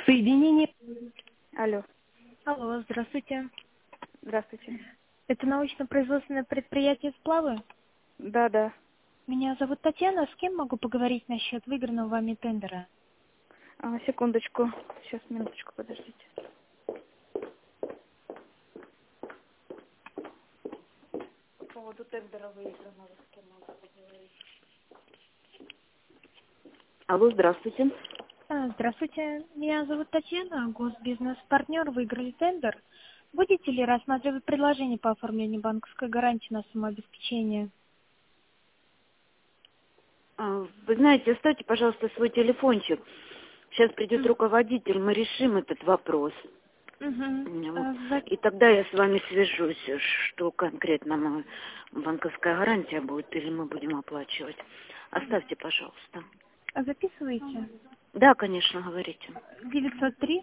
Соединение. Алло, Алло, здравствуйте. здравствуйте. Это научно-производственное предприятие «Сплавы». Да. Меня зовут Татьяна. С кем могу поговорить насчет выигранного вами тендера? Секундочку. Сейчас, минуточку, подождите. По поводу тендера выигранного, с кем могу поговорить? Алло, здравствуйте. Здравствуйте. Меня зовут Татьяна. Госбизнес-партнер выиграли тендер. Будете ли рассматривать предложение по оформлению банковской гарантии на самообеспечение? Вы знаете, оставьте, пожалуйста, свой телефончик. Сейчас придет руководитель, мы решим этот вопрос. Вот. И тогда я с вами свяжусь, что конкретно банковская гарантия будет или мы будем оплачивать. Оставьте, пожалуйста. Записывайте. Да, конечно, говорите. 903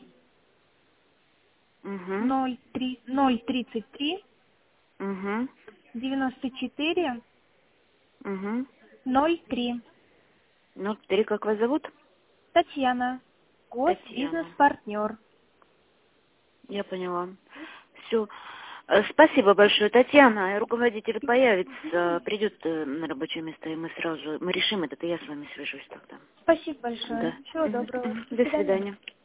Угу. 033 Угу. 94 Угу. 03. Ну, теперь как вас зовут? Татьяна. Татьяна. Госбизнес-партнер. Я поняла. Все. Спасибо большое, Татьяна. Руководитель появится, придет на рабочее место, и мы решим это, и я с вами свяжусь тогда. Спасибо большое. Да. Всего доброго. До До свидания. свидания.